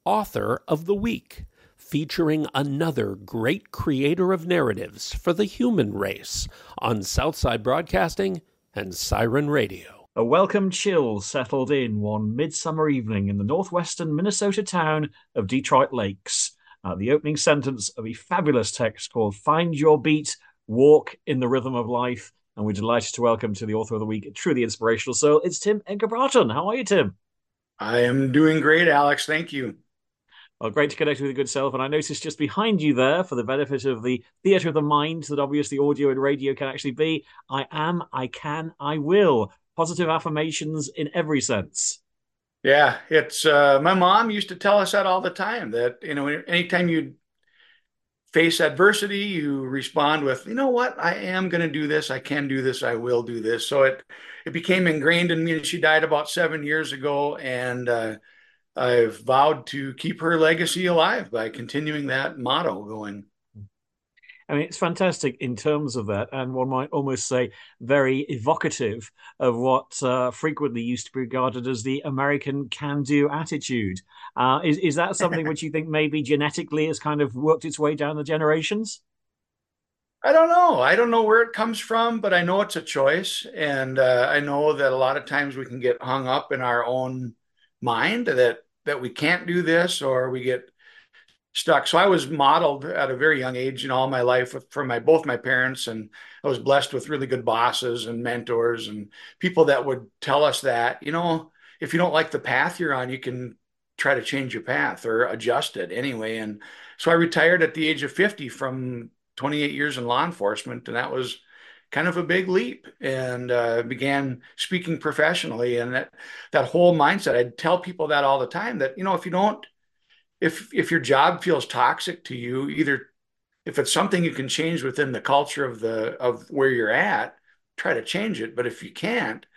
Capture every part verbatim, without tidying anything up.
Author of the Week, featuring another great creator of narratives for the human race on Southside Broadcasting and Siren Radio. A welcome chill settled in one midsummer evening in the northwestern Minnesota town of Detroit Lakes. Uh, the opening sentence of a fabulous text called Find Your Beat, Walk in the Rhythm of Life. And we're delighted to welcome to the author of the week, truly inspirational soul, it's Tim Edgar-Barton. How are you, Tim? I am doing great, Alex. Thank you. Well, great to connect with your good self. And I noticed just behind you there, for the benefit of the theatre of the mind that obviously audio and radio can actually be, I am, I can, I will. Positive affirmations in every sense. Yeah, it's uh, my mom used to tell us that all the time, that, you know, anytime you face adversity, you respond with, you know what, I am going to do this. I can do this. I will do this. So it, it became ingrained in me. She died about seven years ago. And uh, I've vowed to keep her legacy alive by continuing that motto going. I mean, it's fantastic in terms of that, and one might almost say very evocative of what uh, frequently used to be regarded as the American can-do attitude. Uh, is, is that something which you think maybe genetically has kind of worked its way down the generations? I don't know. I don't know where it comes from, but I know it's a choice. And uh, I know that a lot of times we can get hung up in our own mind that, that we can't do this, or we get stuck. So I was modeled at a very young age in all my life with, from my both my parents, and I was blessed with really good bosses and mentors and people that would tell us that, you know, if you don't like the path you're on, you can try to change your path or adjust it anyway. And so I retired at the age of fifty from twenty-eight years in law enforcement, and that was kind of a big leap, and uh, began speaking professionally. And that that whole mindset, I'd tell people that all the time, that, you know, if you don't If if your job feels toxic to you, either if it's something you can change within the culture of the of where you're at, try to change it. But if you can't,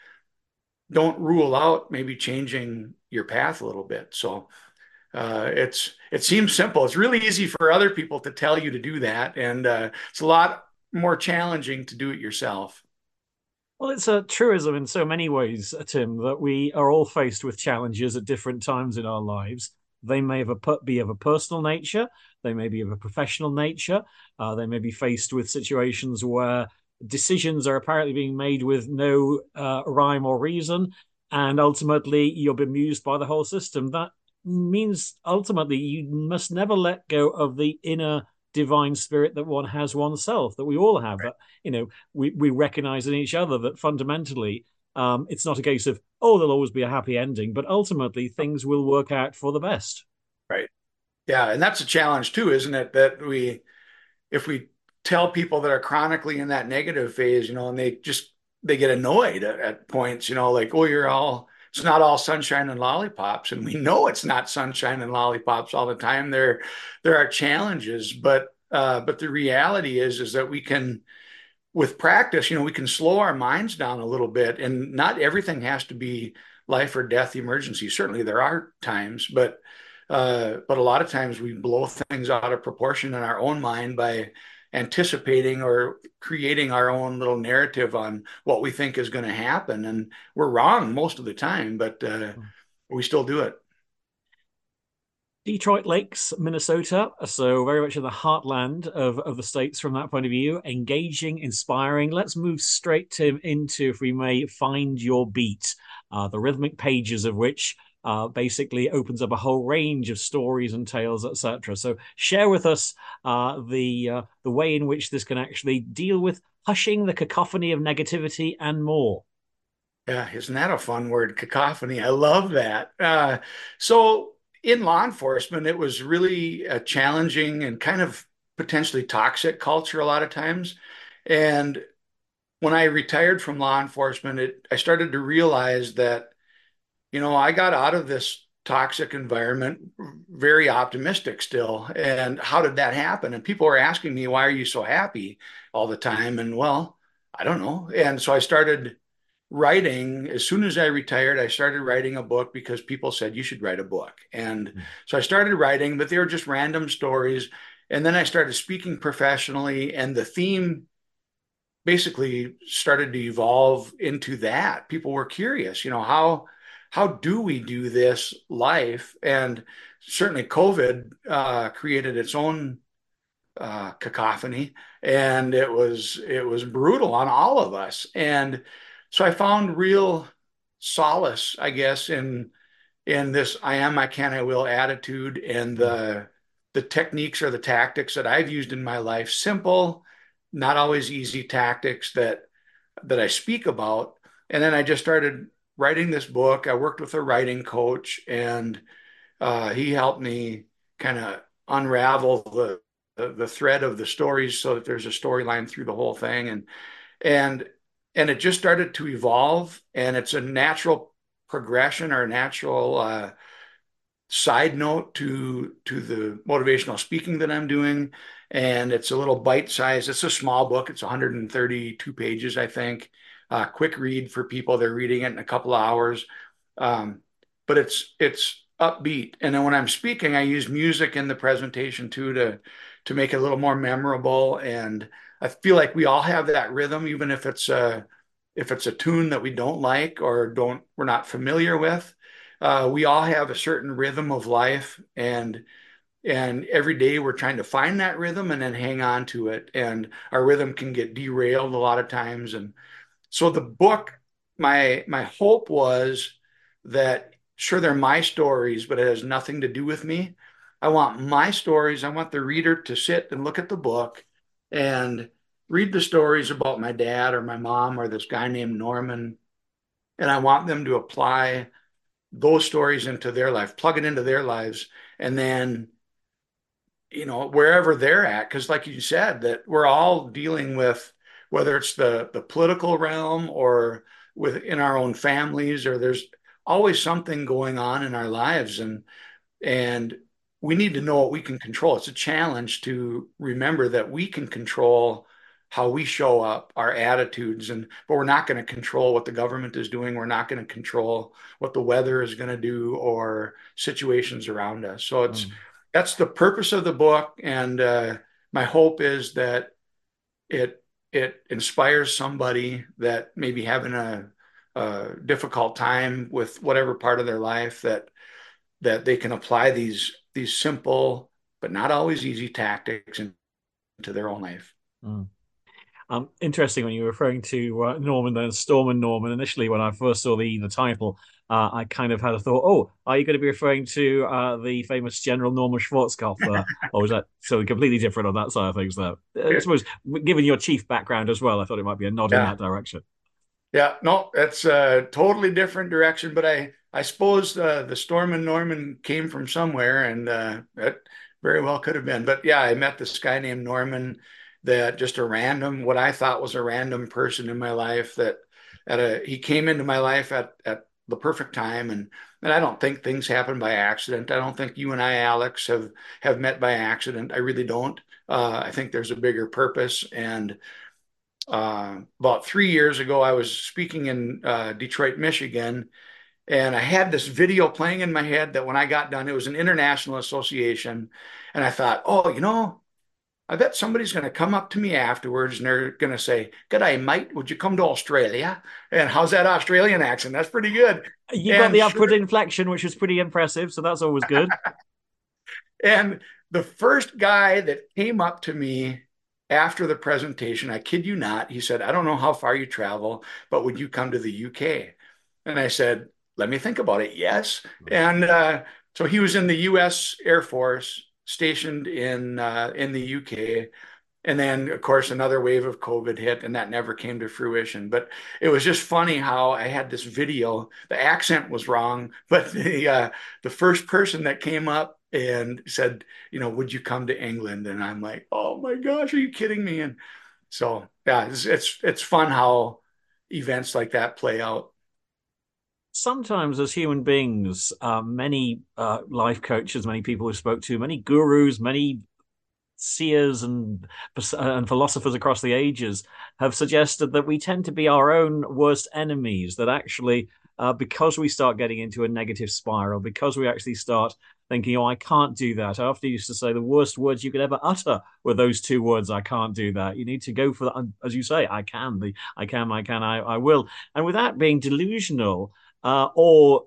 don't rule out maybe changing your path a little bit. So uh, it's it seems simple. It's really easy for other people to tell you to do that, and uh, it's a lot more challenging to do it yourself. Well, it's a truism in so many ways, Tim, that we are all faced with challenges at different times in our lives. They may have a, be of a personal nature. They may be of a professional nature. Uh, they may be faced with situations where decisions are apparently being made with no uh, rhyme or reason, and ultimately you're bemused by the whole system. That means ultimately you must never let go of the inner divine spirit that one has oneself, that we all have. Right. That, you know, we, we recognize in each other that fundamentally Um, it's not a case of, oh, there'll always be a happy ending, but ultimately things will work out for the best. Right. Yeah. And that's a challenge too, isn't it? That we, if we tell people that are chronically in that negative phase, you know, and they just, they get annoyed at, at points, you know, like, oh, you're all, it's not all sunshine and lollipops. And we know it's not sunshine and lollipops all the time. There, there are challenges, but, uh, but the reality is, is that we can, with practice, you know, we can slow our minds down a little bit, and not everything has to be life or death emergency. Certainly there are times, but, uh, but a lot of times we blow things out of proportion in our own mind by anticipating or creating our own little narrative on what we think is going to happen. And we're wrong most of the time, but, uh, we still do it. Detroit Lakes, Minnesota, so very much in the heartland of, of the States from that point of view. Engaging, inspiring. Let's move straight, Tim, into, if we may, Find Your Beat, uh, the rhythmic pages of which uh, basically opens up a whole range of stories and tales, et cetera. So share with us uh, the, uh, the way in which this can actually deal with hushing the cacophony of negativity and more. Yeah, isn't that a fun word, cacophony? I love that. Uh, so in law enforcement, it was really a challenging and kind of potentially toxic culture a lot of times. And when I retired from law enforcement, it, I started to realize that, you know, I got out of this toxic environment very optimistic still. And how did that happen? And people were asking me, why are you so happy all the time? And well, I don't know. And so I started writing. As soon as I retired, I started writing a book because people said you should write a book. And mm-hmm. so I started writing, but they were just random stories. And then I started speaking professionally, and the theme basically started to evolve into that. People were curious, you know, how how do we do this life? And certainly COVID uh, created its own uh, cacophony, and it was it was brutal on all of us. And so I found real solace, I guess, in in this I am, I can, I will attitude, and the the techniques or the tactics that I've used in my life, simple, not always easy tactics that that I speak about. And then I just started writing this book. I worked with a writing coach, and uh, he helped me kind of unravel the, the the thread of the stories so that there's a storyline through the whole thing. And and and it just started to evolve, and it's a natural progression or a natural uh, side note to to the motivational speaking that I'm doing. And it's a little bite size. It's a small book. It's one hundred thirty-two pages, I think. Uh, quick read for people. They're reading it in a couple of hours. Um, but it's it's upbeat. And then when I'm speaking, I use music in the presentation too to to make it a little more memorable. And I feel like we all have that rhythm, even if it's a if it's a tune that we don't like or don't we're not familiar with. Uh, we all have a certain rhythm of life, and and every day we're trying to find that rhythm and then hang on to it. And our rhythm can get derailed a lot of times. And so the book, my my hope was that sure they're my stories, but it has nothing to do with me. I want my stories. I want the reader to sit and look at the book and read the stories about my dad or my mom or this guy named Norman. And I want them to apply those stories into their life, plug it into their lives, and then, you know, wherever they're at, because like you said, that we're all dealing with, whether it's the the political realm or within our own families, or there's always something going on in our lives, and and we need to know what we can control. It's a challenge to remember that we can control how we show up, our attitudes, and but we're not going to control what the government is doing. We're not going to control what the weather is going to do or situations around us. So it's Mm. that's the purpose of the book, and uh, my hope is that it it inspires somebody that may be having a, a difficult time with whatever part of their life, that that they can apply these these simple but not always easy tactics into their own life. Mm. Um, interesting when you were referring to uh, Norman, then Storm and Norman. Initially, when I first saw the the title, uh, I kind of had a thought, "Oh, are you going to be referring to uh, the famous General Norman Schwarzkopf?" Uh, or was that so completely different on that side of things? Though, I suppose, given your chief background as well, I thought it might be a nod in Yeah, that direction. yeah, no, that's a totally different direction. But I I suppose uh, the Storm and Norman came from somewhere, and uh, it very well could have been. But yeah, I met this guy named Norman, that just a random, what I thought was a random person in my life, that at a he came into my life at at the perfect time. and and I don't think things happen by accident. I don't think you and I, Alex, have have met by accident. I really don't. Uh, I think there's a bigger purpose. And uh, about three years ago, I was speaking in uh, Detroit, Michigan, and I had this video playing in my head that when I got done, it was an international association. And I thought, oh, you know, I bet somebody's going to come up to me afterwards and they're going to say, "G'day, mate. Would you come to Australia?" And how's that Australian accent? That's pretty good. You got And the sure, upward inflection, which was pretty impressive, so that's always good. and the first guy that came up to me after the presentation, I kid you not, he said, "I don't know how far you travel, but would you come to the U K?" And I said, "Let me think about it." Yes. And uh, so he was in the U S Air Force, stationed in uh, in the U K. And then, of course, another wave of COVID hit, and that never came to fruition. But it was just funny how I had this video. The accent was wrong, but the uh, the first person that came up and said, "You know, would you come to England?" And I'm like, "Oh my gosh, are you kidding me?" And so, yeah, it's it's, it's fun how events like that play out. Sometimes as human beings, uh, many uh, life coaches, many people we spoke to, many gurus, many seers and and philosophers across the ages have suggested that we tend to be our own worst enemies. That actually, uh, because we start getting into a negative spiral, because we actually start thinking, "Oh, I can't do that." I often used to say the worst words you could ever utter were those two words: "I can't do that." You need to go for that, as you say, "I can." The "I can," "I can," "I I will," and without being delusional uh, or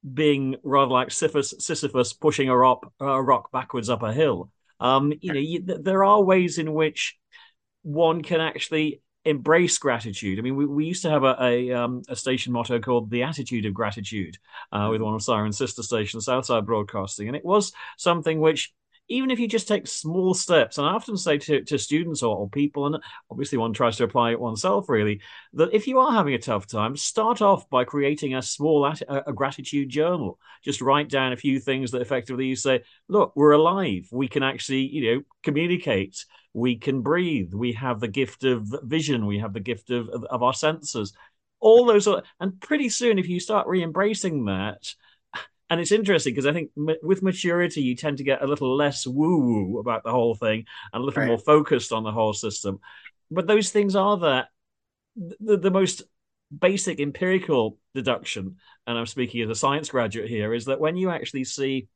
being rather like Sisyphus, Sisyphus pushing a rock, a rock backwards up a hill. Um, you know, you, there are ways in which one can actually embrace gratitude. I mean, we, we used to have a a, um, a station motto called the Attitude of Gratitude uh, with one of Siren's sister stations, Southside Broadcasting, and it was something which, even if you just take small steps, and I often say to, to students or, or people, and obviously one tries to apply it oneself really, that if you are having a tough time, start off by creating a small a, a gratitude journal. Just write down a few things that effectively you say, look, we're alive. We can actually, you know, communicate. We can breathe. We have the gift of vision. We have the gift of, of, of our senses. All those are, and pretty soon, if you start re-embracing that, and it's interesting because I think with maturity, you tend to get a little less woo-woo about the whole thing and a little right. more focused on the whole system. But those things are that the, the most basic empirical deduction, and I'm speaking as a science graduate here, is that when you actually see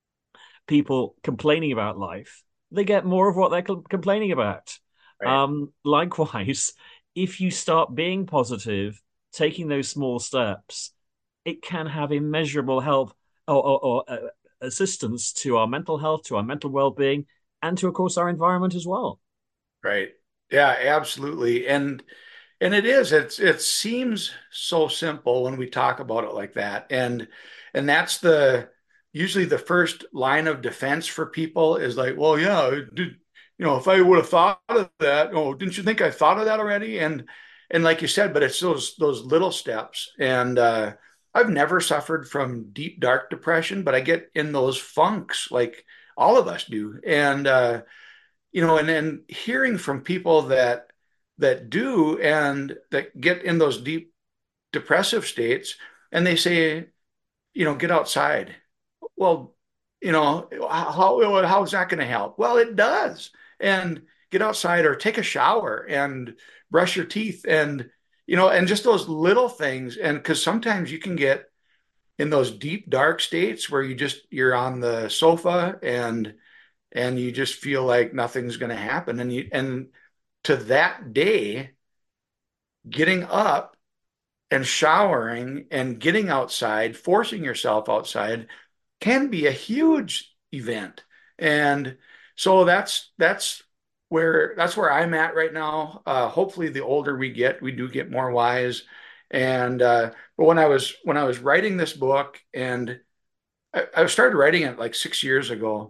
people complaining about life, they get more of what they're co- complaining about. Right. Um, likewise, if you start being positive, taking those small steps, it can have immeasurable help or, or, or uh, assistance to our mental health, to our mental well-being, and to, of course, our environment as well. Right. Yeah, absolutely. And and it is. It's it seems so simple when we talk about it like that. And and that's the usually the first line of defense for people is like, well, yeah, did, you know, if I would have thought of that, oh, didn't you think I thought of that already? And and like you said, but it's those those little steps. And uh I've never suffered from deep, dark depression, but I get in those funks like all of us do. And, uh, you know, and then hearing from people that, that do, and that get in those deep depressive states, and they say, you know, get outside. Well, you know, how, how is that going to help? Well, it does. And get outside or take a shower and brush your teeth and, you know, and just those little things. And because sometimes you can get in those deep, dark states where you just, you're on the sofa and, and you just feel like nothing's going to happen. And you, and to that day, getting up and showering and getting outside, forcing yourself outside can be a huge event. And so that's, that's, where that's where I'm at right now. Uh, hopefully, the older we get, we do get more wise. And uh, but when I was when I was writing this book, and I, I started writing it like six years ago,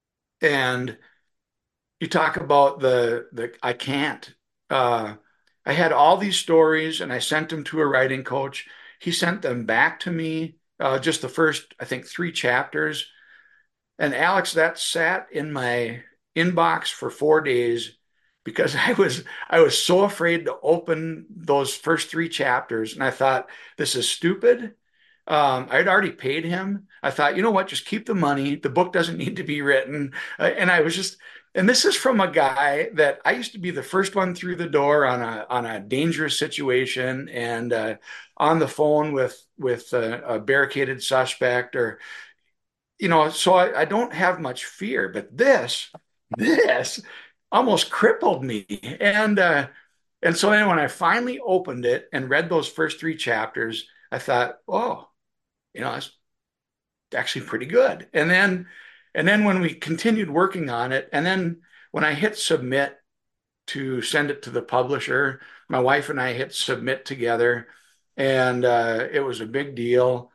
and you talk about the the I can't. Uh, I had all these stories, and I sent them to a writing coach. He sent them back to me, uh, just the first, I think, three chapters. And Alex, that sat in my inbox for four days because I was I was so afraid to open those first three chapters, and I thought this is stupid. Um, I'd already paid him. I thought, you know what, just keep the money. The book doesn't need to be written. Uh, and I was just, and this is from a guy that I used to be the first one through the door on a on a dangerous situation and uh, on the phone with with a, a barricaded suspect or. You know, so I, I don't have much fear, but this, this almost crippled me. And uh, and so then when I finally opened it and read those first three chapters, I thought, oh, you know, it's actually pretty good. And then and then when we continued working on it, and then when I hit submit to send it to the publisher, my wife and I hit submit together, and uh, it was a big deal.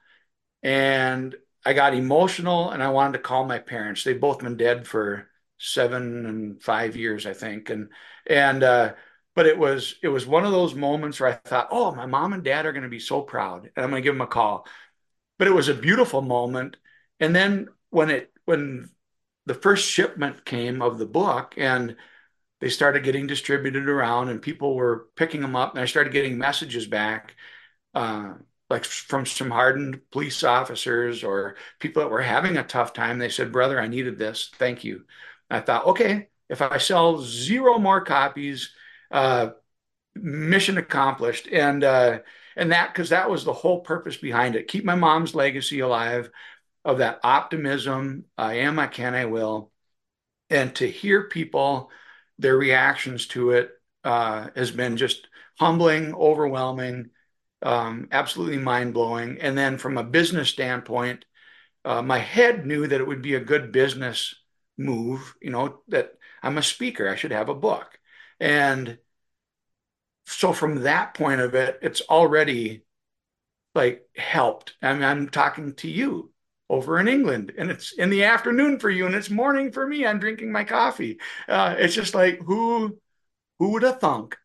And I got emotional and I wanted to call my parents. They've both been dead for seven and five years, I think. And, and, uh, but it was, it was one of those moments where I thought, oh, my mom and dad are going to be so proud and I'm going to give them a call. But it was a beautiful moment. And then when it, when the first shipment came of the book and they started getting distributed around and people were picking them up and I started getting messages back, uh, like from some hardened police officers or people that were having a tough time. They said, brother, I needed this. Thank you. I thought, okay, if I sell zero more copies, uh, mission accomplished. And, uh, and that, cause that was the whole purpose behind it. Keep my mom's legacy alive of that optimism. I am, I can, I will. And to hear people, their reactions to it, uh, has been just humbling, overwhelming. Um, absolutely mind blowing. And then from a business standpoint, uh, my head knew that it would be a good business move, you know, that I'm a speaker, I should have a book. And so from that point of it, it's already like helped. I mean, I'm talking to you over in England and it's in the afternoon for you and it's morning for me. I'm drinking my coffee. Uh, it's just like, who, who would have thunk?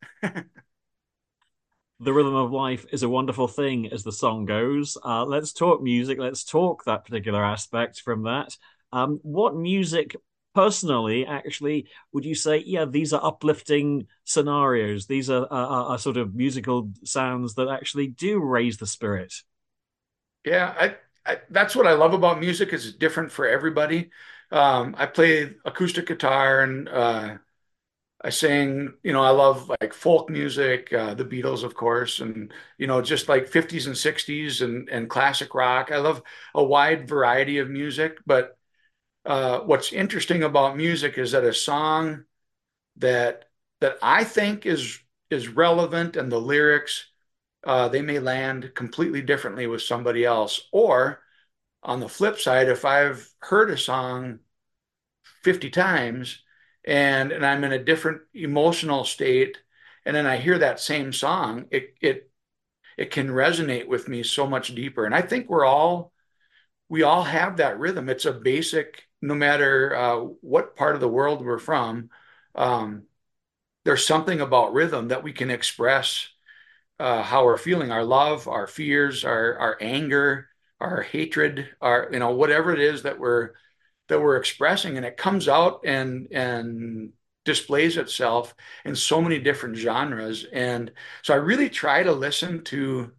The rhythm of life is a wonderful thing, as the song goes. Uh, let's talk music. Let's talk that particular aspect from that. Um, what music, personally, actually, would you say, yeah, these are uplifting scenarios? These are, are, are sort of musical sounds that actually do raise the spirit. Yeah, I, I that's what I love about music is it's different for everybody. Um, I play acoustic guitar and uh, I sang, you know, I love like folk music, uh, the Beatles, of course, and you know, just like fifties and sixties and and classic rock. I love a wide variety of music, but uh, what's interesting about music is that a song that that I think is is relevant and the lyrics uh, they may land completely differently with somebody else. Or on the flip side, if I've heard a song fifty times and and I'm in a different emotional state and then I hear that same song, it it it can resonate with me so much deeper. And I think we're all we all have that rhythm. It's a basic, no matter uh, what part of the world we're from. Um, there's something about rhythm that we can express uh, how we're feeling, our love, our fears, our our anger, our hatred, our you know whatever it is that we're that we're expressing, and it comes out and and displays itself in so many different genres. And so I really try to listen to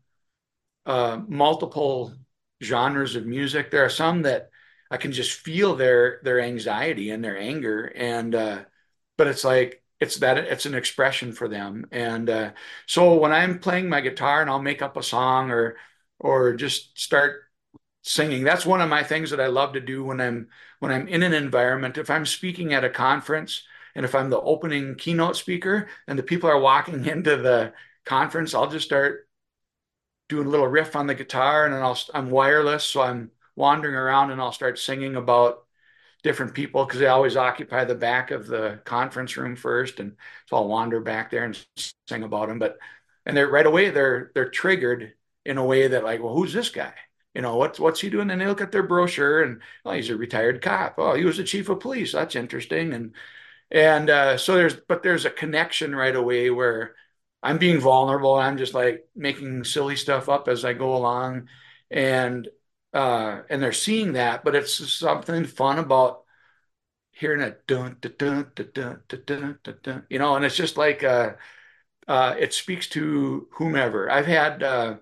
uh, multiple genres of music. There are some that I can just feel their their anxiety and their anger, and uh, but it's like it's that it's an expression for them. And uh, so when I'm playing my guitar and I'll make up a song or or just start singing, that's one of my things that I love to do when I'm when I'm in an environment. If I'm speaking at a conference and if I'm the opening keynote speaker and the people are walking into the conference, I'll just start doing a little riff on the guitar and then I'll I'm wireless, so I'm wandering around and I'll start singing about different people because they always occupy the back of the conference room first, and so I'll wander back there and sing about them. But and they're right away they're they're triggered in a way that like, well, who's this guy? You know, what's what's he doing? And they look at their brochure and oh, he's a retired cop. Oh, he was the chief of police. That's interesting. And and uh, so there's, but there's a connection right away where I'm being vulnerable. I'm just like making silly stuff up as I go along, and uh, and they're seeing that. But it's something fun about hearing a dun dun dun dun dun dun dun, dun, dun, you know. And it's just like uh, uh, it speaks to whomever. I've had uh,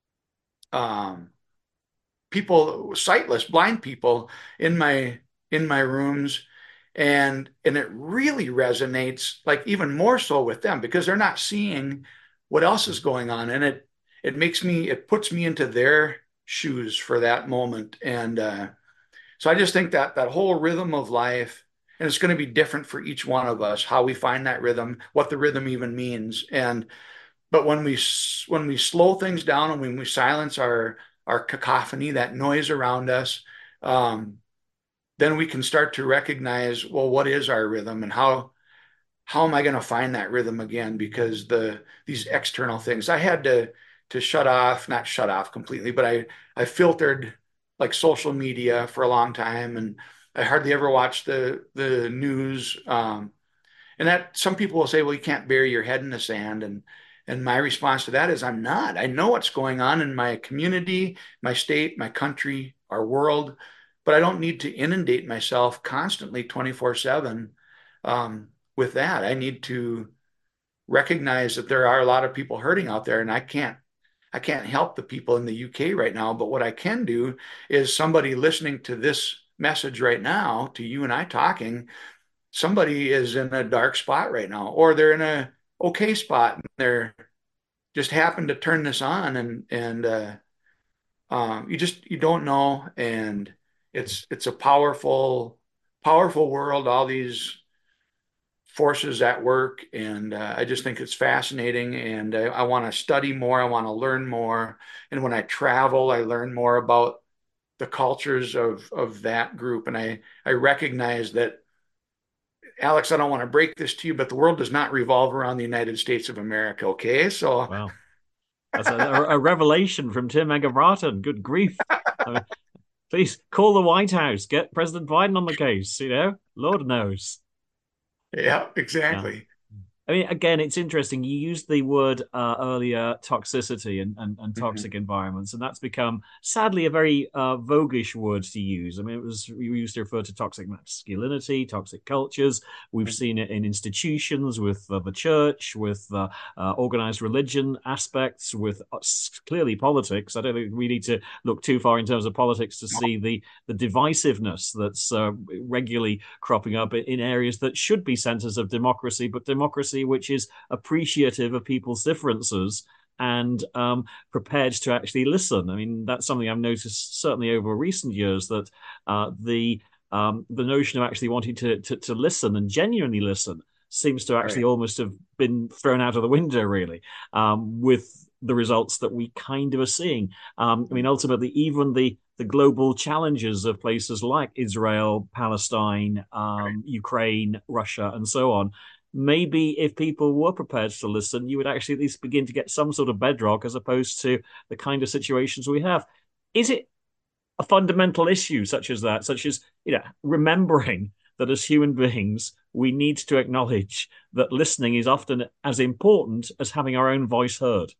um, people, sightless, blind people in my in my rooms, and and it really resonates like even more so with them because they're not seeing what else is going on, and it it makes me it puts me into their shoes for that moment. And uh, so I just think that that whole rhythm of life, and it's going to be different for each one of us how we find that rhythm, what the rhythm even means. And but when we when we slow things down and when we silence our our cacophony, that noise around us, um, then we can start to recognize, well, what is our rhythm and how how am I going to find that rhythm again? Because the these external things, I had to to shut off, not shut off completely, but I I filtered like social media for a long time, and I hardly ever watched the the news. Um, and that some people will say, well, you can't bury your head in the sand. And and my response to that is I'm not. I know what's going on in my community, my state, my country, our world, but I don't need to inundate myself constantly twenty-four seven um, with that. I need to recognize that there are a lot of people hurting out there, and I can't I can't help the people in the U K right now, but what I can do is somebody listening to this message right now, to you and I talking, somebody is in a dark spot right now, or they're in a okay spot and they're just happen to turn this on, and and uh, um, you just you don't know. And it's it's a powerful powerful world. All these forces at work, and uh, I just think it's fascinating, and I, I want to study more. I want to learn more, and when I travel, I learn more about the cultures of of that group, and I I recognize that, Alex, I don't want to break this to you, but the world does not revolve around the United States of America. Okay, so Wow. That's a, a revelation from Tim Egerbratton. Good grief. I mean, please call the White House. Get President Biden on the case, you know? Lord knows. yeah, Yeah. exactly. I mean, again, it's interesting. You used the word uh, earlier, toxicity and, and, and Mm-hmm. toxic environments, and that's become sadly a very uh, voguish word to use. I mean, it was we used to refer to toxic masculinity, toxic cultures. We've seen it in institutions with uh, the church, with uh, uh, organized religion aspects, with uh, clearly politics. I don't think we need to look too far in terms of politics to see the the divisiveness that's uh, regularly cropping up in areas that should be centers of democracy, but democracy which is appreciative of people's differences and um, prepared to actually listen. I mean, that's something I've noticed certainly over recent years, that uh, the um, the notion of actually wanting to, to to listen and genuinely listen seems to actually Right. almost have been thrown out of the window, really, um, with the results that we kind of are seeing. Um, I mean, ultimately, even the the global challenges of places like Israel, Palestine, Right. um, Ukraine, Russia, and so on. Maybe if people were prepared to listen, you would actually at least begin to get some sort of bedrock as opposed to the kind of situations we have. Is it a fundamental issue such as that, such as, you know, remembering that as human beings, we need to acknowledge that listening is often as important as having our own voice heard?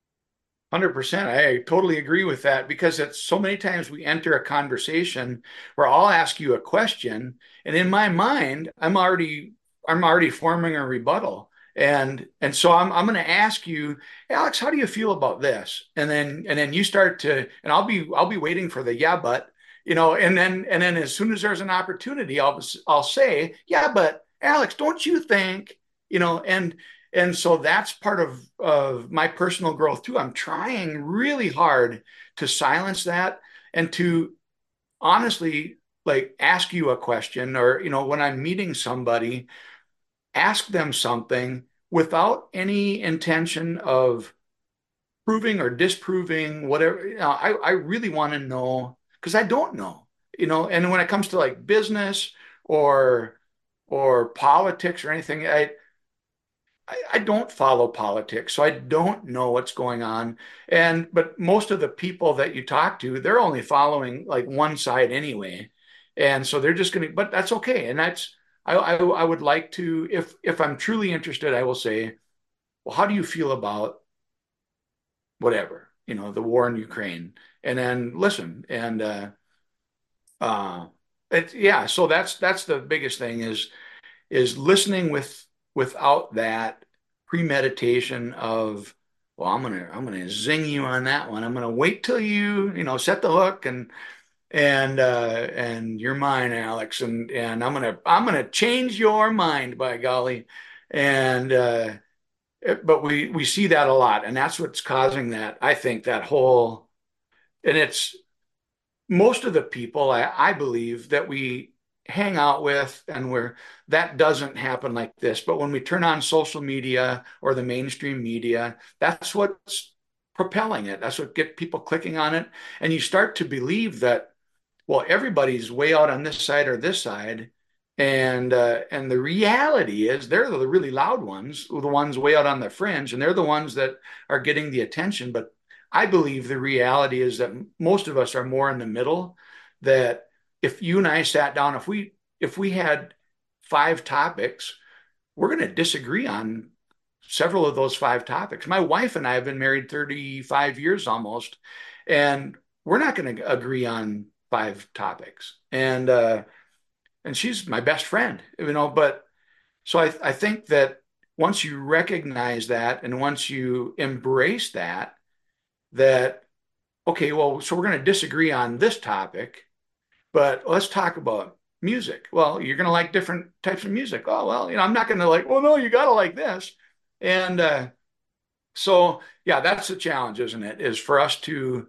one hundred percent. I totally agree with that, because it's so many times we enter a conversation where I'll ask you a question, and in my mind, I'm already I'm already forming a rebuttal. And and so I'm I'm going to ask you, Alex, how do you feel about this? And then and then you start to, and I'll be I'll be waiting for the yeah, but, you know, and then and then as soon as there's an opportunity, I'll I'll say, yeah, but Alex, don't you think, you know, and and so that's part of of my personal growth too. I'm trying really hard to silence that, and to honestly, like, ask you a question, or, you know, when I'm meeting somebody, ask them something without any intention of proving or disproving whatever. You know, I, I really want to know, because I don't know, you know, and when it comes to like business or or politics or anything, I I, I don't follow politics, so I don't know what's going on. And but most of the people that you talk to, they're only following like one side anyway, and so they're just going to. But that's okay, and that's I, I I would like to, if if I'm truly interested, I will say, well, how do you feel about whatever, you know, the war in Ukraine, and then listen, and uh, uh, it, yeah. So that's that's the biggest thing, is is listening with without that premeditation of, well, I'm gonna I'm gonna zing you on that one. I'm gonna wait till you you know set the hook, and and uh and you're mine, Alex, and and I'm gonna I'm gonna change your mind, by golly. And uh but we we see that a lot, and that's what's causing that, I think, that whole. And it's most of the people, I, I believe, that we hang out with, and where that doesn't happen like this. But when we turn on social media or the mainstream media, that's what's propelling it. That's what get people clicking on it. And you start to believe that, well, everybody's way out on this side or this side. And uh, and the reality is, they're the really loud ones, the ones way out on the fringe, and they're the ones that are getting the attention. But I believe the reality is that most of us are more in the middle. That if you and I sat down, if we if we had five topics, we're going to disagree on several of those five topics. My wife and I have been married thirty-five years almost, and we're not going to agree on five topics. And uh, and she's my best friend, you know. But so I, I think that once you recognize that, and once you embrace that, that okay, well, so we're going to disagree on this topic, but let's talk about music. Well, you're going to like different types of music. Oh, well, you know, I'm not going to like, well, no, you got to like this. And uh, so, yeah, that's the challenge, isn't it? Is for us to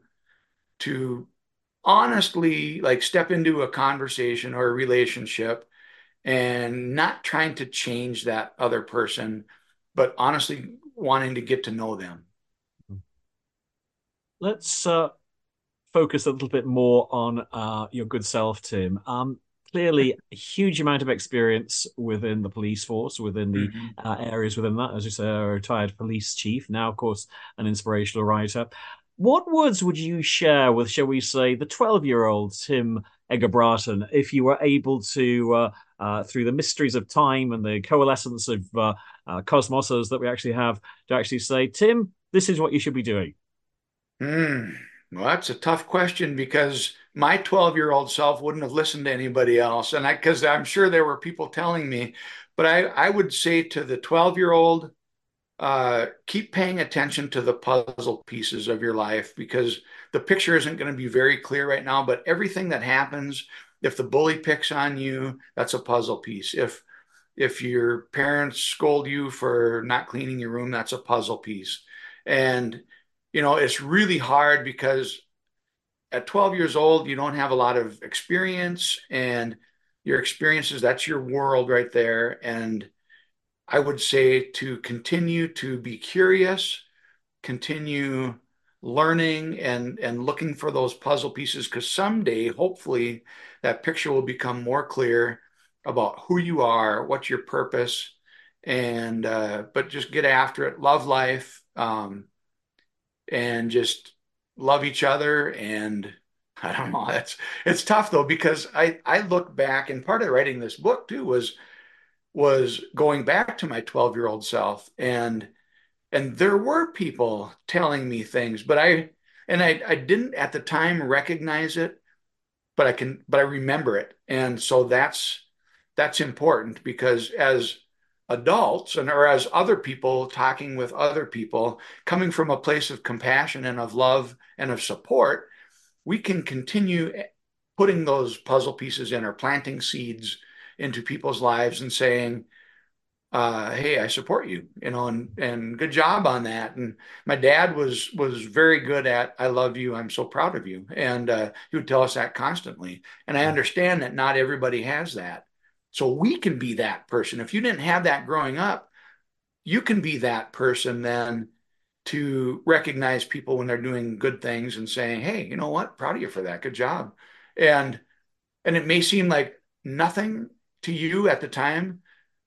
to honestly, like, step into a conversation or a relationship, and not trying to change that other person, but honestly wanting to get to know them. Let's uh, focus a little bit more on uh, your good self, Tim. Um, clearly, a huge amount of experience within the police force, within the Mm-hmm. uh, areas within that. As you say, a retired police chief, now, of course, an inspirational writer. What words would you share with, shall we say, the twelve-year-old Tim Edgar Bratton, if you were able to, uh, uh, through the mysteries of time and the coalescence of uh, uh, cosmoses that we actually have, to actually say, Tim, this is what you should be doing? Mm. Well, that's a tough question because my twelve year old self wouldn't have listened to anybody else. And I, because I'm sure there were people telling me, but I, I would say to the twelve year old, uh, keep paying attention to the puzzle pieces of your life because the picture isn't going to be very clear right now. But everything that happens, if the bully picks on you, that's a puzzle piece. If if your parents scold you for not cleaning your room, that's a puzzle piece. And you know, it's really hard because at twelve years old, you don't have a lot of experience, and your experiences, that's your world right there. And I would say to continue to be curious, continue learning and and looking for those puzzle pieces because someday, hopefully, that picture will become more clear about who you are, what's your purpose, and uh, but just get after it, love life, um, and just love each other. And I don't know, it's it's tough though because I I look back and part of writing this book too was was going back to my twelve year old self and and there were people telling me things, but I and I I didn't at the time recognize it, but I can but I remember it. And so that's that's important because as adults and or as other people talking with other people coming from a place of compassion and of love and of support, we can continue putting those puzzle pieces in or planting seeds into people's lives and saying, uh, hey, I support you, you know, and and good job on that. And my dad was was very good at, I love you, I'm so proud of you, and uh, he would tell us that constantly. And I understand that not everybody has that, so we can be that person. If you didn't have that growing up, you can be that person then to recognize people when they're doing good things and saying, hey, you know what, proud of you for that, good job. And and it may seem like nothing to you at the time,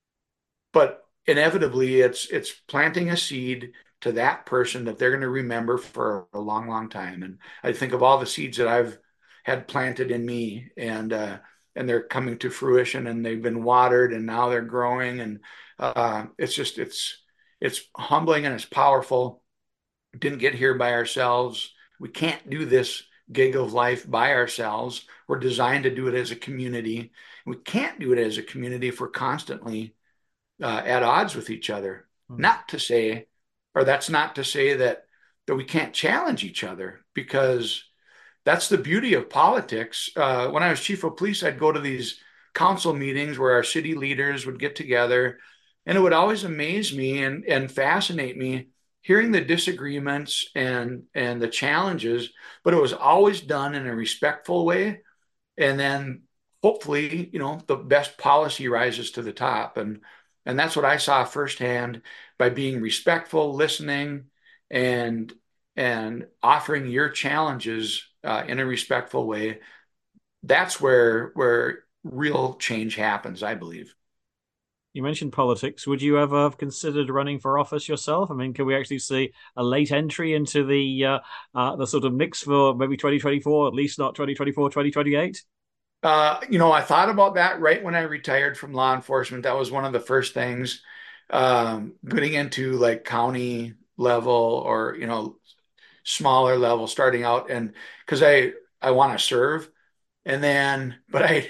but inevitably it's it's planting a seed to that person that they're going to remember for a long, long time. And I think of all the seeds that I've had planted in me, and uh, and they're coming to fruition, and they've been watered, and now they're growing, and uh, it's just it's it's humbling and it's powerful. We didn't get here by ourselves. We can't do this gig of life by ourselves. We're designed to do it as a community. We can't do it as a community if we're constantly uh, at odds with each other. Hmm. Not to say, or that's not to say that that we can't challenge each other because that's the beauty of politics. Uh, when I was chief of police, I'd go to these council meetings where our city leaders would get together, and it would always amaze me and and fascinate me hearing the disagreements and and the challenges, but it was always done in a respectful way, and then hopefully, you know, the best policy rises to the top. And and that's what I saw firsthand by being respectful, listening, and and offering your challenges uh, in a respectful way. That's where where real change happens, I believe. You mentioned politics. Would you ever have considered running for office yourself? I mean, can we actually see a late entry into the uh, uh, the sort of mix for maybe twenty twenty-four, at least not twenty twenty-four, twenty twenty-eight? Uh, you know, I thought about that right when I retired from law enforcement. That was one of the first things, um, getting into like county level or, you know, smaller level starting out. And because I, I want to serve. And then, but I,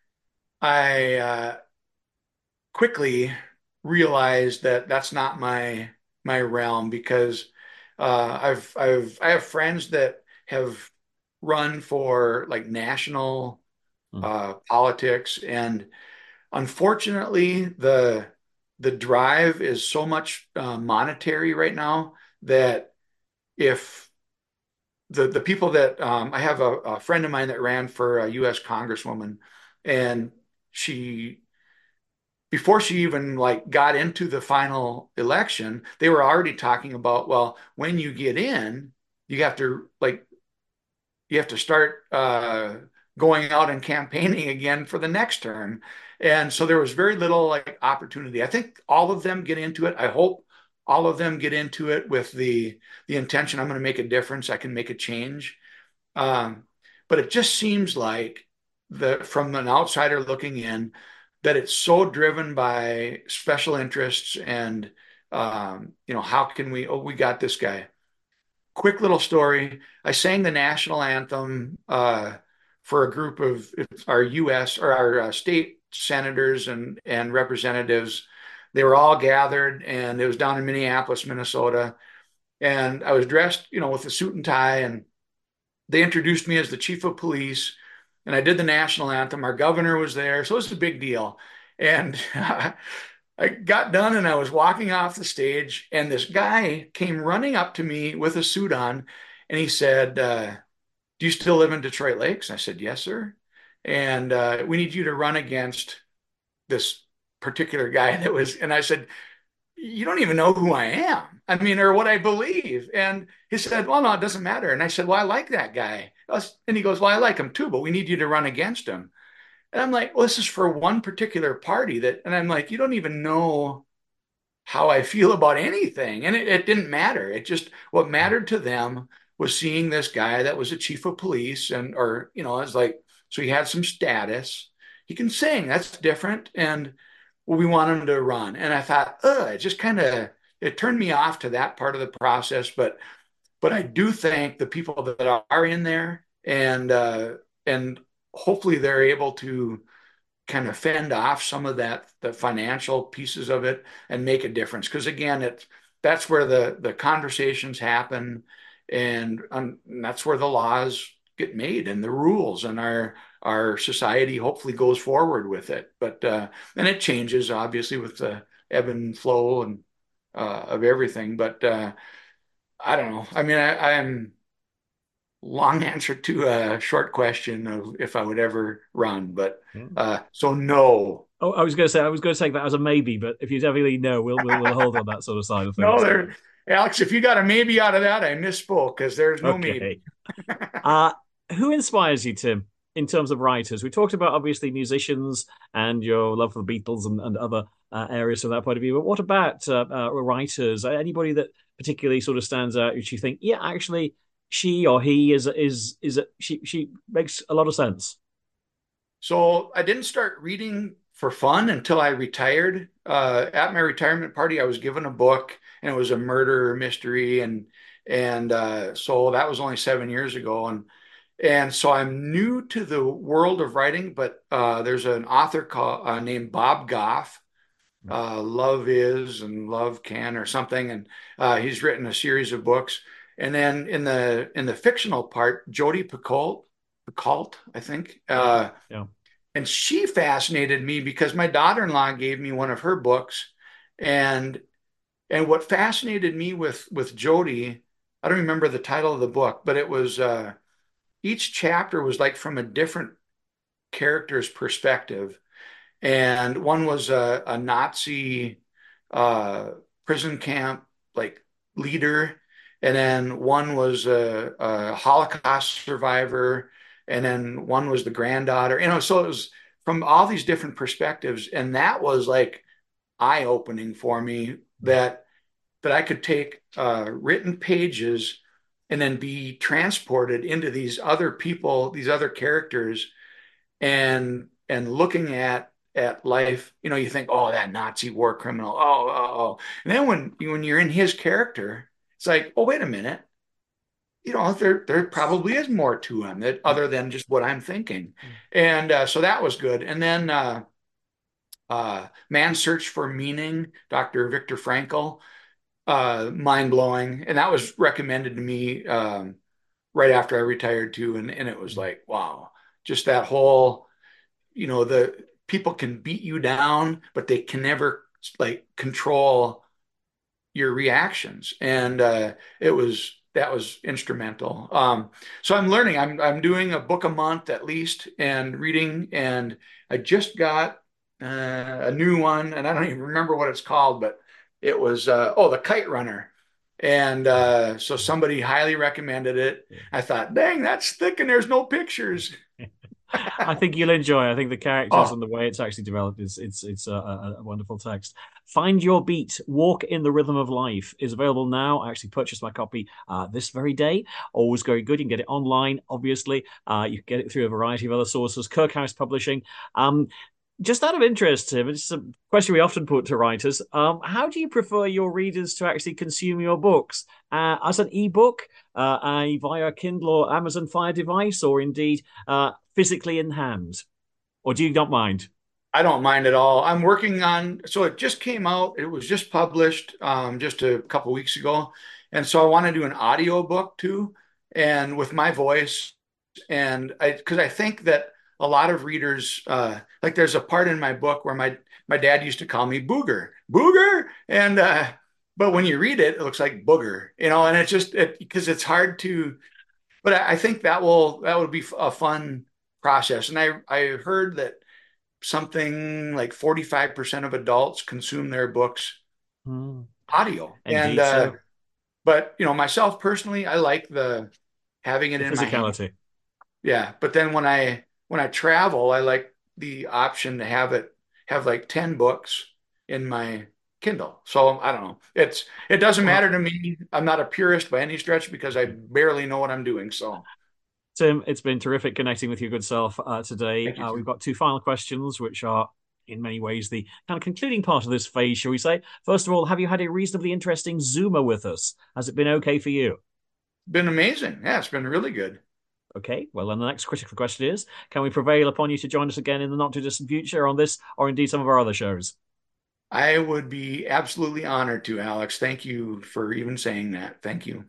I uh, quickly realized that that's not my, my realm because uh, I've, I've, I have friends that have run for like national Hmm. uh, politics. And unfortunately, the the drive is so much uh, monetary right now that if the the people that um, I have a, a friend of mine that ran for a U S congresswoman, and she before she even like got into the final election, they were already talking about, well, when you get in, you have to like you have to start uh, going out and campaigning again for the next term. And so there was very little like opportunity. I think all of them get into it. I hope all of them get into it with the the intention, I'm going to make a difference. I can make a change. Um, but it just seems like the from an outsider looking in that it's so driven by special interests and um, you know, how can we, oh, we got this guy. Quick little story. I sang the national anthem uh, for a group of our U S or our uh, state senators and, and representatives. They were all gathered, and it was down in Minneapolis, Minnesota. And I was dressed, you know, with a suit and tie, and they introduced me as the chief of police. And I did the national anthem. Our governor was there, so it was a big deal. And I got done and I was walking off the stage, and this guy came running up to me with a suit on, and he said, uh, do you still live in Detroit Lakes? I said, yes, sir. And uh, we need you to run against this particular guy that was, and I said, you don't even know who I am. I mean, or what I believe. And he said, well, no, it doesn't matter. And I said, well, I like that guy. And he goes, well, I like him too, but we need you to run against him. And I'm like, well, this is for one particular party that, and I'm like, you don't even know how I feel about anything. And it, it didn't matter. It just, what mattered to them was seeing this guy that was a chief of police and, or, you know, it's like, so he had some status. He can sing, that's different. And well, we want him to run. And I thought, ugh, it just kind of, it turned me off to that part of the process. But, but I do thank the people that are in there, and, uh, and hopefully they're able to kind of fend off some of that, the financial pieces of it, and make a difference. Because again, it that's where the the conversations happen, and, um, and that's where the laws get made and the rules, and our our society hopefully goes forward with it. But uh, and it changes obviously with the ebb and flow and uh, of everything. But uh, I don't know. I mean, I, I'm long answer to a short question of if I would ever run, but uh, so no. Oh, I was going to say I was going to take that as a maybe, but if you definitely no, we'll we'll, we'll hold on that sort of side of things. No, there, Alex. If you got a maybe out of that, I misspoke, because there's no okay. maybe. uh, who inspires you, Tim, in terms of writers? We talked about obviously musicians and your love for the Beatles and, and other uh, areas from that point of view. But what about uh, uh, writers? Anybody that particularly sort of stands out, which you think, yeah, actually, she or he is is is a, she she makes a lot of sense. So I didn't start reading for fun until I retired. Uh, at my retirement party, I was given a book, and it was a murder mystery, and and uh, so that was only seven years ago, and and so I'm new to the world of writing. But uh, there's an author called uh, named Bob Goff. Uh, Love Is and Love Can or something, and uh, he's written a series of books. And then in the in the fictional part, Jodi Picoult, Picoult, I think, uh, yeah. And she fascinated me because my daughter-in-law gave me one of her books, and and what fascinated me with with Jodi, I don't remember the title of the book, but it was uh, each chapter was like from a different character's perspective, and one was a, a Nazi uh, prison camp like leader. And then one was a, a Holocaust survivor, and then one was the granddaughter. You know, so it was from all these different perspectives, and that was like eye-opening for me that that I could take uh, written pages and then be transported into these other people, these other characters, and and looking at at life. You know, you think, oh, that Nazi war criminal, oh, oh, oh, and then when when you're in his character. It's like, oh, wait a minute. You know, there there probably is more to him that other than just what I'm thinking. And uh, so that was good. And then uh, uh, Man's Search for Meaning, Doctor Viktor Frankl, uh, mind-blowing. And that was recommended to me um, right after I retired too. And, and it was like, wow, just that whole, you know, the people can beat you down, but they can never like control your reactions. And uh, it was, that was instrumental. Um, so I'm learning, I'm, I'm doing a book a month at least and reading. And I just got uh, a new one, and I don't even remember what it's called, but it was uh, oh, The Kite Runner. And uh, so somebody highly recommended it. I thought, dang, that's thick and there's no pictures. I think you'll enjoy it. I think the characters Oh. and the way it's actually developed is it's it's a, a, a wonderful text. Find Your Beat, Walk in the Rhythm of Life is available now. I actually purchased my copy uh, this very day. Always very good. You can get it online, obviously. Uh, you can get it through a variety of other sources. Kirkhouse Publishing. Um, just out of interest, Tim, it's a question we often put to writers. Um, how do you prefer your readers to actually consume your books? Uh, as an ebook, uh, a, via Kindle or Amazon Fire device, or indeed uh, physically in hand? Or do you not mind? I don't mind at all. I'm working on, so it just came out. It was just published um, just a couple weeks ago. And so I want to do an audio book too, and with my voice. And I, because I think that a lot of readers, uh, like there's a part in my book where my, my dad used to call me Booger, Booger. And, uh, but when you read it, it looks like Booger, you know, and it's just, it, because it's hard to, but I, I think that will, that would be a fun process. And I, I heard that something like forty-five percent of adults consume their books Hmm. audio. Indeed, and, uh, so. but you know, myself personally, I like the having it The in my hand. physicality. Yeah. But then when I, when I travel, I like the option to have it, have like ten books in my Kindle. So I don't know. It's, it doesn't Well, matter to me. I'm not a purist by any stretch because I barely know what I'm doing. So Tim, it's been terrific connecting with your good self uh, today. thank you, Uh, we've Tim. got two final questions, which are in many ways the kind of concluding part of this phase, shall we say. First of all, have you had a reasonably interesting Zoomer with us? Has it been okay for you? Been amazing. Yeah, it's been really good. Okay, well, then the next critical question is, can we prevail upon you to join us again in the not-too-distant future on this, or indeed some of our other shows? I would be absolutely honored to, Alex. Thank you for even saying that. Thank you.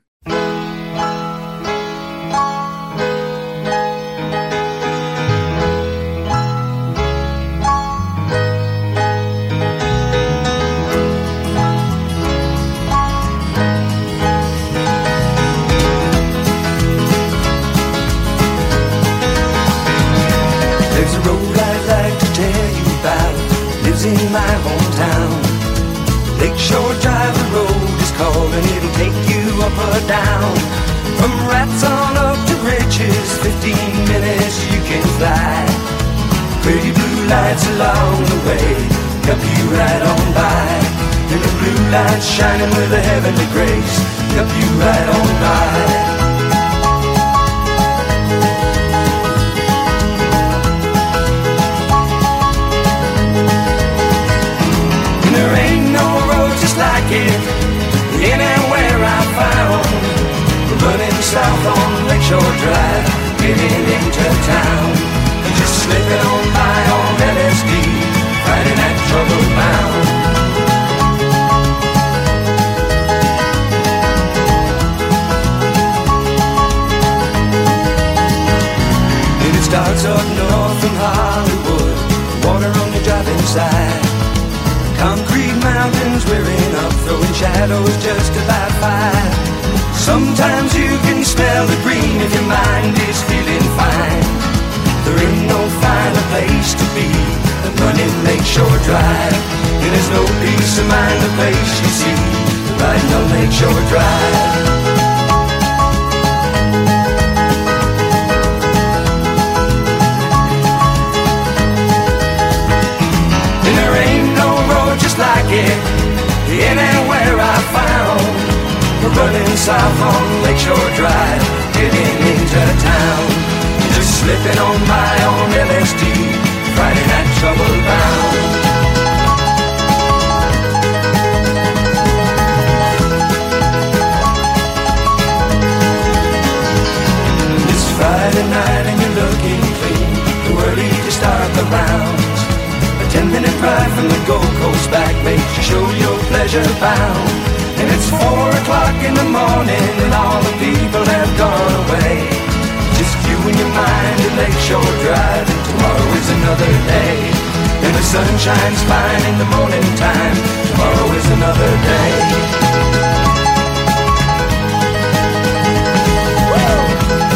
There's a road I'd like to tell you about, lives in my hometown. Lakeshore Drive, the road is called, and it'll take you up or down. From Rats on up to Riches, fifteen minutes you can fly. Pretty blue lights along the way, help you right on by. And the blue lights shining with a heavenly grace, help you right on by. Like it, anywhere I found. Running south on Lakeshore Drive, getting into town. Just slipping on by on L S D, fighting that trouble bound. And it starts up north from Hollywood, water on the driving side. Concrete mountains rearing up, throwing shadows just about five. Sometimes you can smell the green if your mind is feeling fine. There ain't no finer place to be than running Lakeshore Drive. And there's no peace of mind the place you see riding on Lakeshore Drive. Just like it, anywhere I found. Running south on Lakeshore Drive, getting into town. Just slipping on by on L S D, fighting that trouble bound. It's Friday night and you're looking clean, too early to start the rounds. Ten minute ride from the Gold Coast back makes you show your pleasure bound. And it's four o'clock in the morning and all the people have gone away. Just you and your mind at Lakeshore Drive, and tomorrow is another day. And the sun shines fine in the morning time, tomorrow is another day.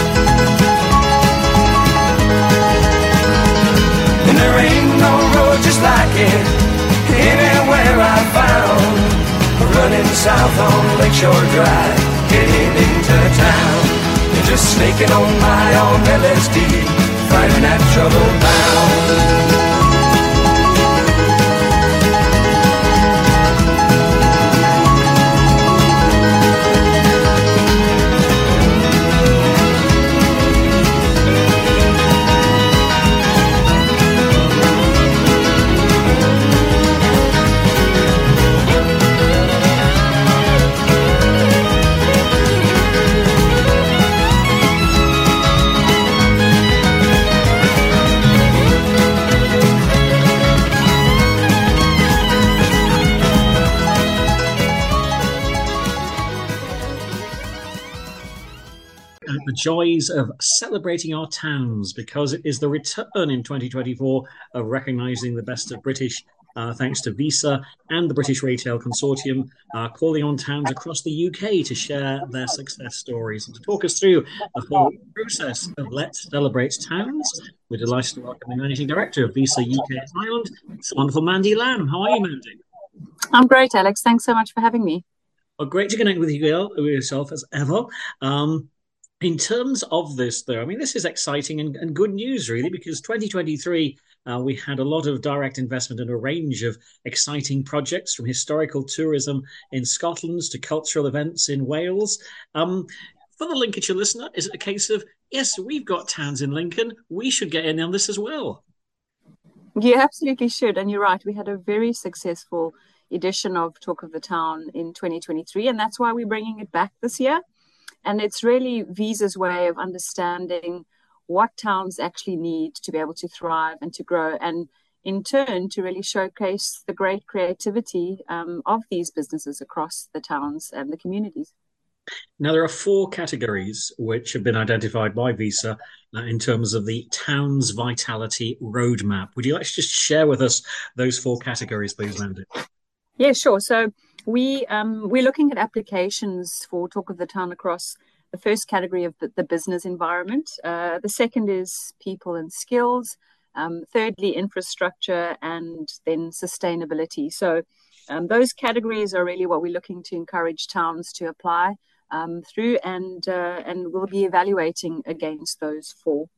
And there ain't no road just just like it anywhere I found. Running south on Lakeshore Drive, heading into town. Just snaking on my own L S D, fighting that trouble bound. The joys of celebrating our towns, because it is the return in twenty twenty-four of recognising the best of British, uh, thanks to Visa and the British Retail Consortium, uh, calling on towns across the U K to share their success stories. And to talk us through the whole process of Let's Celebrate Towns, we're delighted to welcome the Managing Director of Visa U K Ireland, it's wonderful Mandy Lamb. How are you, Mandy? I'm great, Alex. Thanks so much for having me. Well, great to connect with you, girl, with yourself as ever. Um, In terms of this, though, I mean, this is exciting and, and good news, really, because twenty twenty-three, uh, we had a lot of direct investment in a range of exciting projects, from historical tourism in Scotland to cultural events in Wales. Um, for the Lincolnshire listener, is it a case of, yes, we've got towns in Lincoln, we should get in on this as well? You absolutely should. And you're right, we had a very successful edition of Talk of the Town in twenty twenty-three, and that's why we're bringing it back this year. And it's really Visa's way of understanding what towns actually need to be able to thrive and to grow, and in turn to really showcase the great creativity um, of these businesses across the towns and the communities. Now, there are four categories which have been identified by Visa uh, in terms of the Town's Vitality Roadmap. Would you like to just share with us those four categories, please, Mandy? Yeah, sure. So we, um, we're looking at applications for Talk of the Town across the first category of the, the business environment. Uh, the second is people and skills. Um, thirdly, infrastructure, and then sustainability. So um, those categories are really what we're looking to encourage towns to apply um, through, and uh, and we'll be evaluating against those four.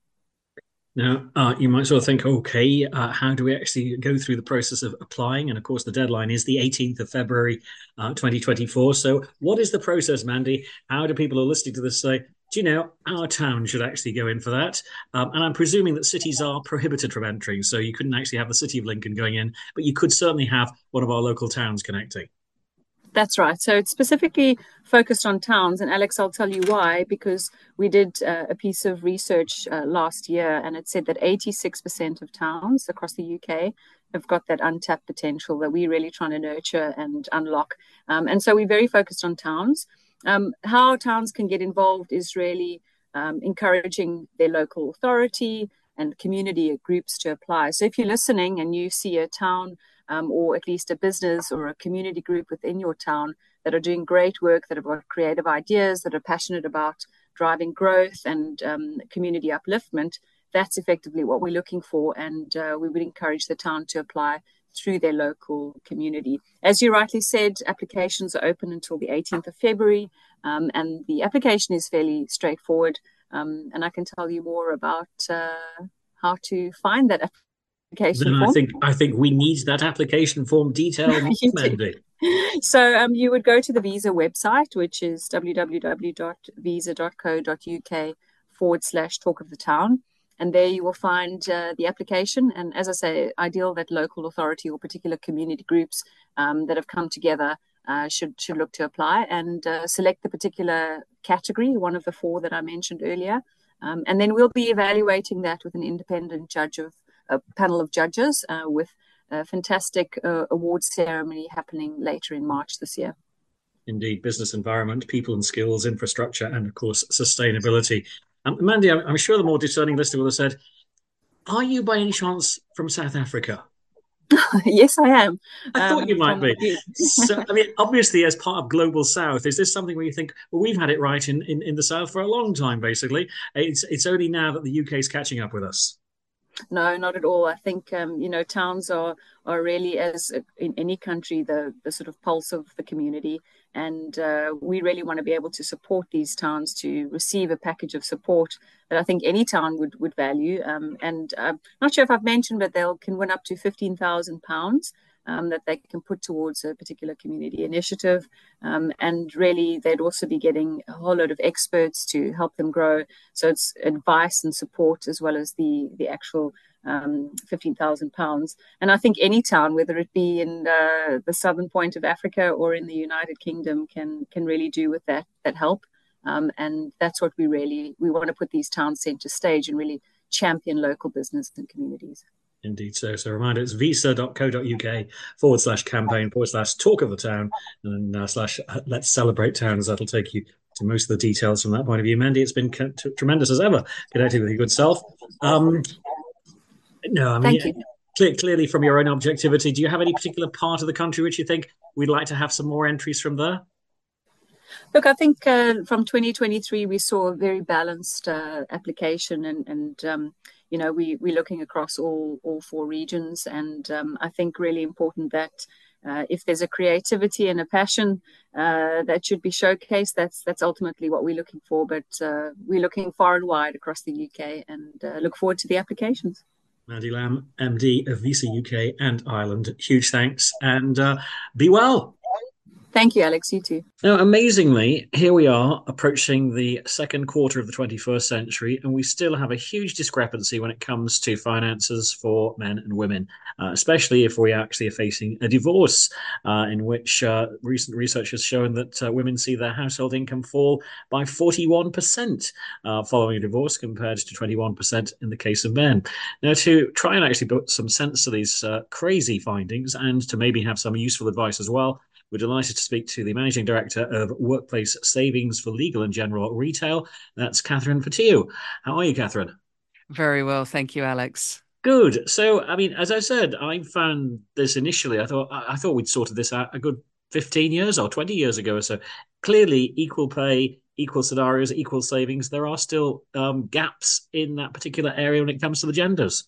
Now, uh, you might sort of think, okay, uh, how do we actually go through the process of applying? And of course, the deadline is the eighteenth of February, uh, twenty twenty-four. So what is the process, Mandy? How do people who are listening to this say, do you know, our town should actually go in for that? Um, and I'm presuming that cities are prohibited from entering. So you couldn't actually have the city of Lincoln going in, but you could certainly have one of our local towns connecting. That's right. So it's specifically focused on towns. And Alex, I'll tell you why, because we did uh, a piece of research uh, last year, and it said that eighty-six percent of towns across the U K have got that untapped potential that we're really trying to nurture and unlock. Um, and so we're very focused on towns. Um, how towns can get involved is really um, encouraging their local authority and community groups to apply. So if you're listening and you see a town Um, or at least a business or a community group within your town that are doing great work, that have got creative ideas, that are passionate about driving growth and um, community upliftment, that's effectively what we're looking for. And uh, we would encourage the town to apply through their local community. As you rightly said, applications are open until the eighteenth of February, um, and the application is fairly straightforward. Um, and I can tell you more about uh, how to find that application. Then form. I think I think we need that application form detailed, Mandy. So um, you would go to the Visa website, which is www.visa.co.uk forward slash talk of the town. And there you will find uh, the application. And as I say, ideal that local authority or particular community groups um, that have come together uh, should, should look to apply and uh, select the particular category, one of the four that I mentioned earlier. Um, and then we'll be evaluating that with an independent judge of a panel of judges uh, with a fantastic uh, award ceremony happening later in March this year. Indeed, business environment, people and skills, infrastructure, and of course, sustainability. Um, Mandy, I'm, I'm sure the more discerning listener will have said, are you by any chance from South Africa? Yes, I am. I um, thought you might be. So, I mean, obviously, as part of Global South, is this something where you think, well, we've had it right in, in, in the South for a long time, basically. It's, it's only now that the U K is catching up with us. No, not at all. I think um, you know towns are are really, as in any country, the the sort of pulse of the community, and uh, we really want to be able to support these towns to receive a package of support that I think any town would would value. Um, and I'm not sure if I've mentioned, but they can win up to fifteen thousand pounds. Um, that they can put towards a particular community initiative. Um, and really, they'd also be getting a whole load of experts to help them grow. So it's advice and support as well as the, the actual um, fifteen thousand pounds. And I think any town, whether it be in uh, the southern point of Africa or in the United Kingdom, can can really do with that, that help. Um, and that's what we really, we want to put these towns center stage and really champion local business and communities. Indeed. So, so a reminder, it's visa.co.uk forward slash campaign forward slash talk of the town and uh, slash let's celebrate towns. That'll take you to most of the details from that point of view. Mandy, it's been t- tremendous as ever connecting with your good self. Um, no, I mean, Thank you. Clear, clearly from your own objectivity, do you have any particular part of the country which you think we'd like to have some more entries from there? Look, I think uh, from twenty twenty-three, we saw a very balanced uh, application and, and um, you know, we, we're looking across all, all four regions. And um, I think really important that uh, if there's a creativity and a passion uh, that should be showcased, that's that's ultimately what we're looking for. But uh, we're looking far and wide across the U K and uh, look forward to the applications. Mandy Lamb, M D of Visa U K and Ireland, huge thanks and uh, be well. Thank you, Alex. You too. Now, amazingly, here we are approaching the second quarter of the twenty-first century, and we still have a huge discrepancy when it comes to finances for men and women, uh, especially if we actually are facing a divorce, uh, in which uh, recent research has shown that uh, women see their household income fall by forty-one percent uh, following a divorce compared to twenty-one percent in the case of men. Now, to try and actually put some sense to these uh, crazy findings and to maybe have some useful advice as well, we're delighted to speak to the Managing Director of Workplace Savings for Legal and General Retail. That's Catherine Fatiu. How are you, Catherine? Very well, thank you, Alex. Good. So, I mean, as I said, I found this initially, I thought I thought we'd sorted this out a good fifteen years or twenty years ago or so. Clearly, equal pay, equal scenarios, equal savings, there are still um, gaps in that particular area when it comes to the genders.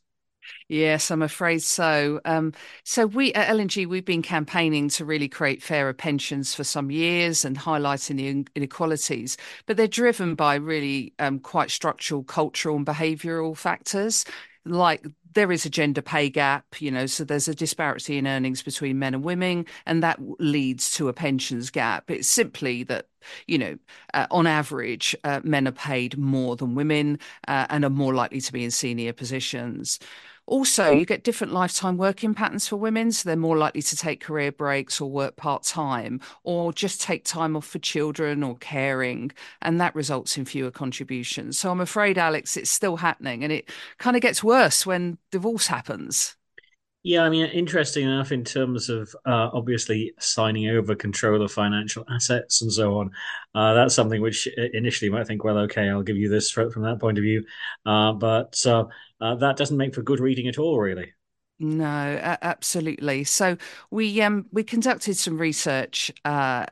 Yes, I'm afraid so. Um, so we at L and G, we've been campaigning to really create fairer pensions for some years and highlighting the inequalities, but they're driven by really um, quite structural, cultural and behavioural factors. Like there is a gender pay gap, you know, so there's a disparity in earnings between men and women, and that leads to a pensions gap. It's simply that, you know, uh, on average, uh, men are paid more than women uh, and are more likely to be in senior positions. Also, you get different lifetime working patterns for women, so they're more likely to take career breaks or work part-time or just take time off for children or caring, and that results in fewer contributions. So I'm afraid, Alex, it's still happening, and it kind of gets worse when divorce happens. Yeah, I mean, interesting enough in terms of uh, obviously signing over control of financial assets and so on. Uh, that's something which initially you might think, well, okay, I'll give you this from, from that point of view. Uh, but uh, uh, that doesn't make for good reading at all, really. No, absolutely. So we um, we conducted some research uh,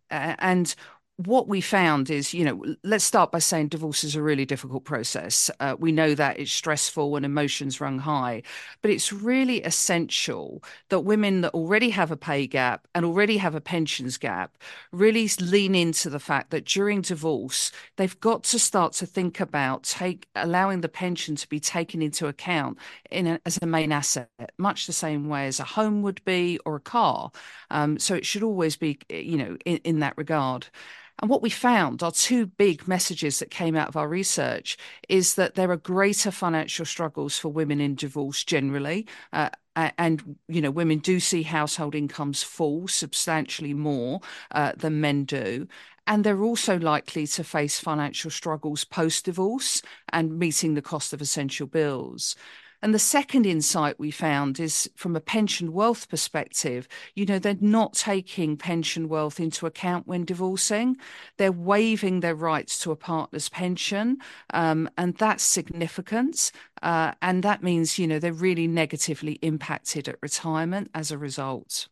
and what we found is, you know, let's start by saying divorce is a really difficult process. Uh, we know that it's stressful and emotions run high, but it's really essential that women that already have a pay gap and already have a pensions gap really lean into the fact that during divorce, they've got to start to think about take allowing the pension to be taken into account in a, as a main asset, much the same way as a home would be or a car. Um, so it should always be, you know, in, in that regard. And what we found are two big messages that came out of our research is that there are greater financial struggles for women in divorce generally. Uh, and, you know, women do see household incomes fall substantially more uh, than men do. And they're also likely to face financial struggles post-divorce and meeting the cost of essential bills. And the second insight we found is from a pension wealth perspective, you know, they're not taking pension wealth into account when divorcing. They're waiving their rights to a partner's pension. Um, and that's significant. Uh, and that means, you know, they're really negatively impacted at retirement as a result.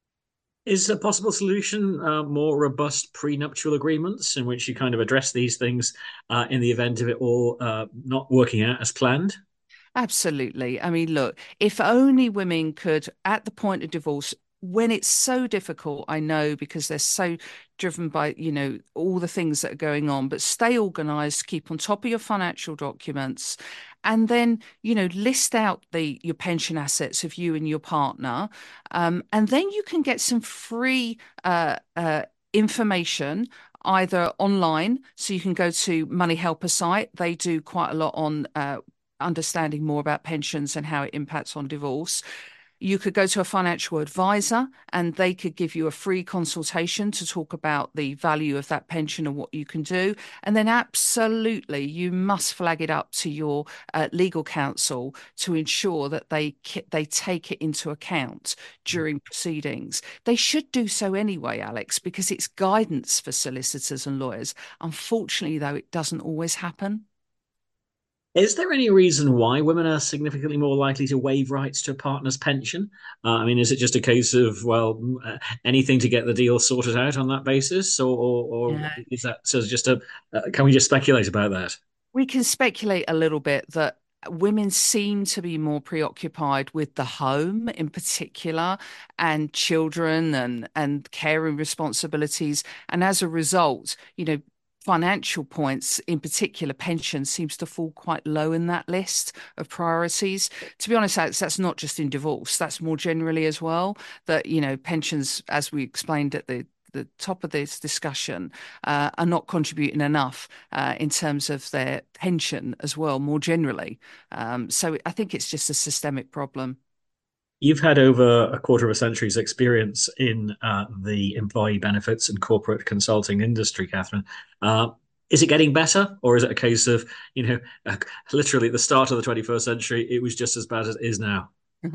Is a possible solution uh, more robust prenuptial agreements in which you kind of address these things uh, in the event of it all uh, not working out as planned? Absolutely. I mean, look, if only women could, at the point of divorce, when it's so difficult, I know, because they're so driven by, you know, all the things that are going on, but stay organized, keep on top of your financial documents, and then, you know, list out the your pension assets of you and your partner. Um, and then you can get some free uh, uh, information either online. So you can go to Money Helper site. They do quite a lot on uh, understanding more about pensions and how it impacts on divorce. You could go to a financial advisor and they could give you a free consultation to talk about the value of that pension and what you can do. And then absolutely, you must flag it up to your uh, legal counsel to ensure that they they take it into account during proceedings. They should do so anyway, Alex, because it's guidance for solicitors and lawyers. Unfortunately, though, it doesn't always happen. Is there any reason why women are significantly more likely to waive rights to a partner's pension? Uh, I mean, is it just a case of, well, uh, anything to get the deal sorted out on that basis? Or, or, or yeah. is that so just a, uh, can we just speculate about that? We can speculate a little bit that women seem to be more preoccupied with the home in particular and children and, and caring responsibilities. And as a result, you know, financial points, in particular pension, seems to fall quite low in that list of priorities. To be honest, that's, that's not just in divorce, that's more generally as well, that, you know, pensions, as we explained at the the top of this discussion, uh, are not contributing enough uh, in terms of their pension as well, more generally. Um, so I think it's just a systemic problem. You've had over a quarter of a century's experience in uh, the employee benefits and corporate consulting industry, Catherine. Uh, is it getting better, or is it a case of, you know, uh, literally at the start of the twenty-first century, it was just as bad as it is now?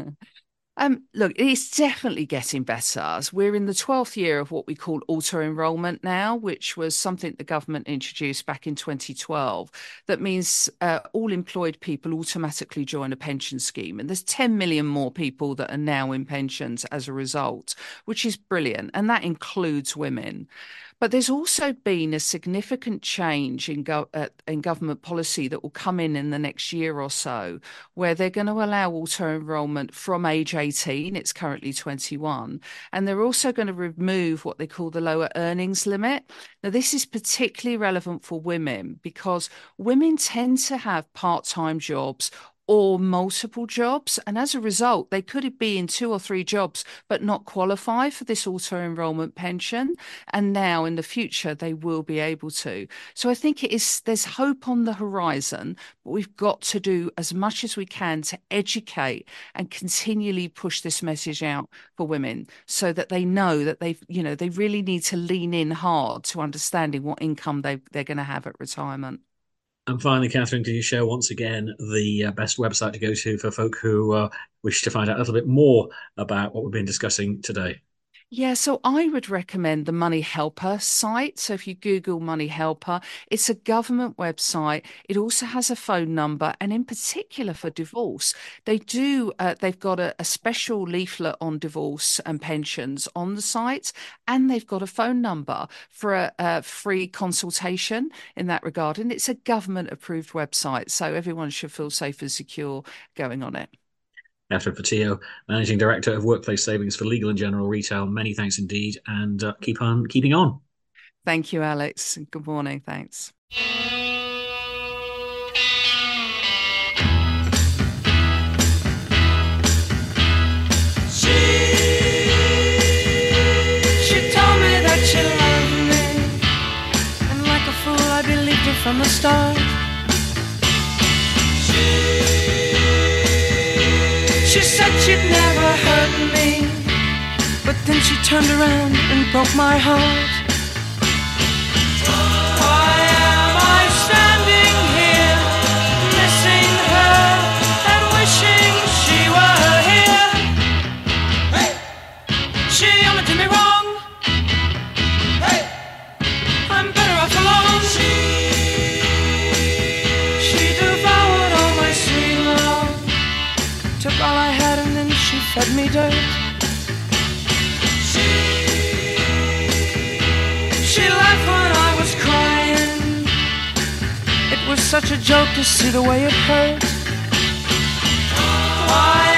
Um, look, it's definitely getting better. We're in the twelfth year of what we call auto-enrolment now, which was something the government introduced back in twenty twelve. That means uh, all employed people automatically join a pension scheme. And there's ten million more people that are now in pensions as a result, which is brilliant. And that includes women. But there's also been a significant change in, go- uh, in government policy that will come in in the next year or so, where they're going to allow auto-enrolment from age eighteen, it's currently twenty-one, and they're also going to remove what they call the lower earnings limit. Now, this is particularly relevant for women because women tend to have part-time jobs or multiple jobs. And as a result, they could be in two or three jobs, but not qualify for this auto-enrolment pension. And now in the future, they will be able to. So I think it is, there's hope on the horizon, but we've got to do as much as we can to educate and continually push this message out for women so that they know that they've, you know, they really need to lean in hard to understanding what income they, they're going to have at retirement. And finally, Catherine, can you share once again the uh, best website to go to for folk who uh, wish to find out a little bit more about what we've been discussing today? Yeah, so I would recommend the Money Helper site. So if you Google Money Helper, it's a government website. It also has a phone number, and in particular for divorce, they do. Uh, they've got a, a special leaflet on divorce and pensions on the site, and they've got a phone number for a, a free consultation in that regard. And it's a government-approved website, so everyone should feel safe and secure going on it. Catherine Portillo, Managing Director of Workplace Savings for Legal and General Retail. Many thanks indeed, and uh, keep on keeping on. Thank you, Alex. Good morning. Thanks. She, she told me that she loved me, and like a fool I believed her from the start. She said she'd never hurt me, but then she turned around and broke my heart. Why am I standing here, missing her and wishing she were here? Hey! She only did me wrong. Hey! I'm better off alone. She, she devoured all my sweet love, took all I had and then she fed me dirt. She, she laughed when I was crying. It was such a joke to see the way it hurt. I